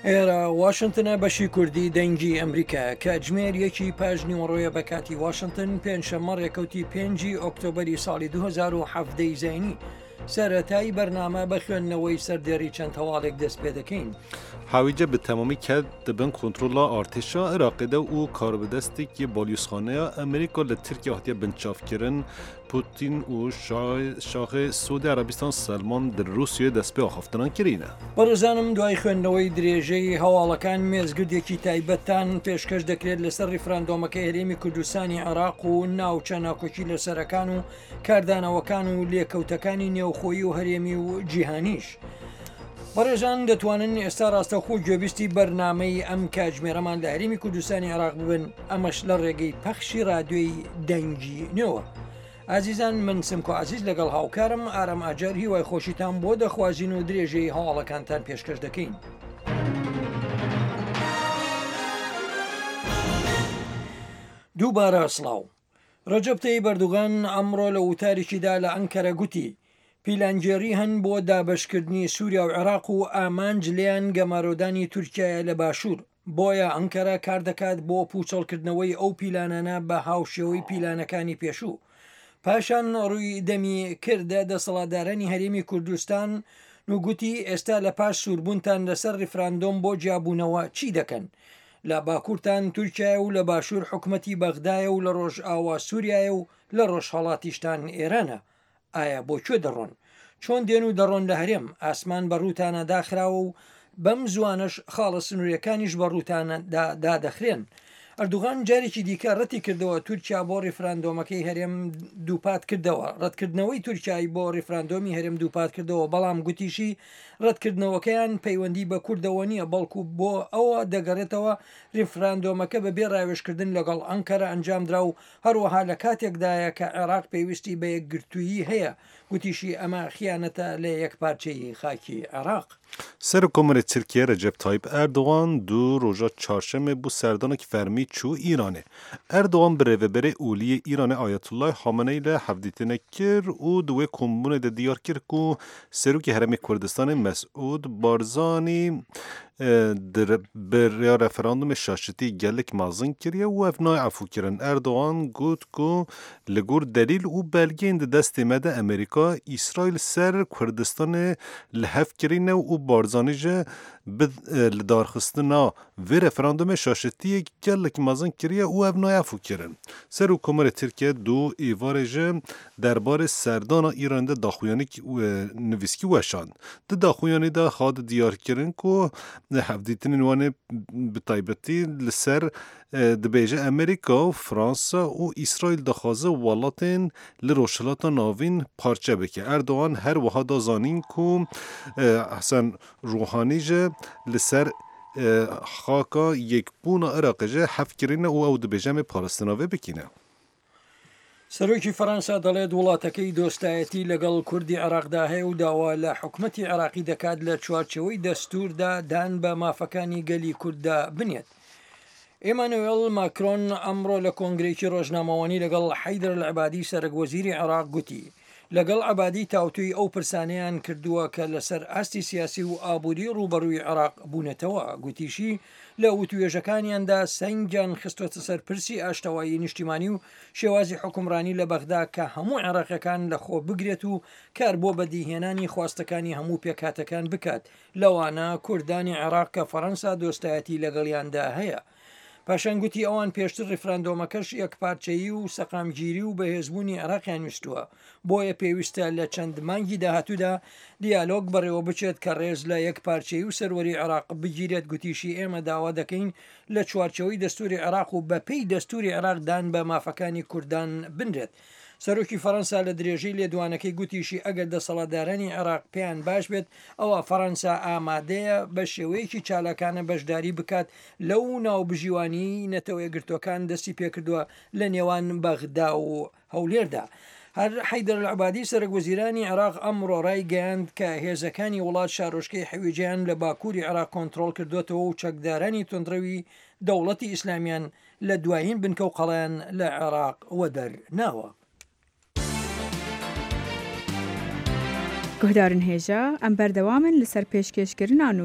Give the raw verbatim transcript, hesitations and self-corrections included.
ئێرە واشنگتنە بەشی کوردی دەنگی ئەمریکا کاتژمێر یەکی پاش نیوەڕۆیە بە کاتی واشنگتن پێنجشەممە ڕێکەوتی پێنجی ئۆکتۆبەری ساڵی دوو هەزار و هەفت زینی سەرەتایی بەرنامە بە خوێندنەوەی سەردێڕی چەند هەواڵێک دەست پێ دەکەین. هاویجە به تمامی کرد دبن کنترل ارتشا عراق ده و کار به دستی که بالیوسخانه امریکا ل ترکیه هاتیه بنچاف کردن پوتین و شاه, شاه سعودی عربستان سلمان در روسیه دست به آخفتنان کرینه. بەڕێزانم دوای خوێندنەوەی درێژەی هەواڵەکان مێزگردێکی تایبەتتان پێشکەش دەکرێت لەسەر ریفراندۆمەکە هەرێمی کوردستانی عێراق و ناوچە ناکۆکی لەسەرەکان و کاردانەوەکان و لێکەوتەکانی نێوخۆیی و هەرێمی و جیهانیش. بەڕێژان دەتوانن ئێستا ڕاستەخۆ گوێبیستی بەرنامەی ئەم کاتژمێرەمان لە هەرێمی کوردستانی عێراق ببن ئەمەش لە ڕێگەی پەخشی رادیۆی دەنگی نوێوە. ئازیزان من سمکۆ عزیز لەگەڵ هاوکارم ئارام ئاجار هیوای خۆشیتان بۆ دەخوازین و درێژەی هەواڵەکانتان پێشکەش دەکەین. دووبارە سڵاو. ڕەجەب تەیب ئەردوغان ئەمڕۆ لە وتارێکیدا لە ئەنکەرە گوتی پیلانجێری هەن بۆ دابەشکردنی سووریا و عێراق و ئامانج لیان گەمارۆدانی تورکیایە لە باشوور بۆیە ئەنکەرە کار دەکات بۆ پوچەڵکردنەوەی ئەو پیلانانە بە هاوشێوەی پیلانەکانی پێشوو. پاشان ڕووی دەمی کردە دەسەڵاتدارانی هەرێمی کوردستان نوگوتی ئێستا لە پاش سووربوونتان لەسەر ریفراندۆم بۆ جیابوونەوە چی دەکەن؟ لە باکوورتان تورکیای و لە باشوور حکومەتی بەغدایە و لە ڕۆژ ئاوا سووریایە و لە ڕۆژهەڵاتیشتان ئێرانە. ئایا بۆ کوێ دەڕۆن؟ چۆن دێن و دەڕۆن لە هەرێم ئاسمان بە ڕووتانە داخراوە و بەم زوانش خاڵە سنوورەکانیش بە ڕووتانە دادەخرێن. ئەردوغان جارێکی دیکە ڕەتی کردەوە تورکیا بۆ ریفراندۆمەکەی هەرێم دووپات کردەوە. ڕەتکردنەوەی تورکیای بۆ ریفراندۆمی هەرێم دووپات کردەوە بەڵام گوتیشی ڕەتکردنەوەکەیان پەیوەندی بە کوردەوە نییە بەڵکو بۆ ئەوە دەگەڕێتەوە ریفراندۆمەکە بەبێ ڕاوێشکردن لەگەڵ ئەنکەرە ئەنجامدرا و هەروەها لە کاتێکدایە کە عێراق پێویستی بە یەکگرتوویی هەیە گوتیشی ئەمە خیانەتە لە یەکپارچەی خاکی عێراق. سەرۆکۆمەرە تورکیە ڕەجەب تایب ئەردوغان دوو ڕۆژە چهارشەمە بوو سەردانێکی فەرمی چوو ئیرانێ. ئەردوغان bi rêveberê Oliyê Îranê Ayetullah Xameneî li hevdîtinê kir û di wê kombûnê de diyar kir ku Serokê Herêmê Kurdistanê Mesûd Barzanî bi rêya referandûmê şaşitî gelek mezin kiriye û ev nayê efûkirin. Erdoğan got ku li gor delîl û belgeyên di destê me de Amerîka İsraîl ser Kurdistanê li hev kirîne û Barzanî ji li darxistina vê referandûmê şaşitiyê gelek mezin kiriye û ev nayê efûkirin. Serokkomarê Tirkiye dû êvarê ji derbarê serdana Îranê de daxuyanî nivîskî weşand. Di daxuyanî de hat diyarkirin ku hevdîtinên wanê bi taybetî li ser dibêje Amerîka û Fransa û İsraîl dixwaze welatên li rojhilata navîn parçe bike. Erdoğan her wiha da zanîn ku Hasan Ruhanî ji li ser xaka yekbûna Iraqê ji hevkirîne û ew dibêje em ê Palestina vê bikîne. سەرۆکی فەرەنسا دەڵێت وڵاتەکەی دۆستایەتی لەگەڵ کوردی عێراقدا هەیە و داوا لە حکومەتی عێراقی دەکات لە چوارچەوەی دەستووردا دان بە مافەکانی گەلی کورددا بنێت. ئێمانوێڵ ماکرۆن ئەمڕۆ لە کۆنگرێکی ڕۆژنامەوانی لەگەڵ حەیدەر العەبادی سەرۆکوەزیری عێراق گوتی لەگەڵ عەبادی تاوتوی ئەو پرسانەیان کردووە کە لەسەر ئاستی سیاسی و ئابووری ڕوبەڕووی عێراق بوونەتەوە. گوتیشی لە وتوێژەکانیاندا سەنگیان خستوەتە سەر پرسی ئاشتەوایی نیشتیمانی و شێوازی حکومڕانی لە بەغدا کە هەموو عێراقیەکان لە خۆ بگرێت و کار بۆ بەدیهێنانی خواستەکانی هەموو پێکاتەکان بکات لەوانە کوردانی عێراق کە فەرەنسا دۆستایەتی لەگەڵیاندا هەیە. پاشان گوتی ئەوان پێشتر ریفراندۆمەکەش یەکپارچەیی و سەقامگیری و بەهێزبوونی عێراقیان ویستووە بۆیە پێویستە لە چەند مانگی داهاتوودا دیالۆگ بەڕێوە بچێت کە ڕێز لە یەکپارچەیی و سەروەری عێراق بگیرێت. گوتیشی ئێمە داوا دەکەین لە چوارچەوەی دەستوری عێراق و بەپێی دەستوری عێراقدان بە مافەکانی کوردان بنرێت. سەرۆکی فەرەنسا لە درێژەی لێدوانەکەی گوتیشی ئەگەر دەسەڵاتدارانی عێراق پێیان باش بێت ئەوە فەرەنسا ئامادەیە بە شێوەیەکی چالاکانە بەشداری بکات لەو ناوبژیوانی نەتەوە یەکگرتوەکان دەستی پێکردووە لە نێوان بەغدا و هەولێردا. هەر حەیدەر العەبادی سەرۆکوەزیرانی عێراق ئەمڕۆ ڕای گەیاند کە هێزەکانی وڵات شارۆچکەی حەویجیان لە باکووری عێراق کۆنتڕۆڵ کردوێتەوە و چەکدارانی تۆندڕەوی دەوڵەتی ئیسلامیان لە دوایین بنکە و قەڵیان لە عێراق وەدەرناوە. گهدارن هێژە ئەم بەردەوامن لەسەر پێشکەشکردن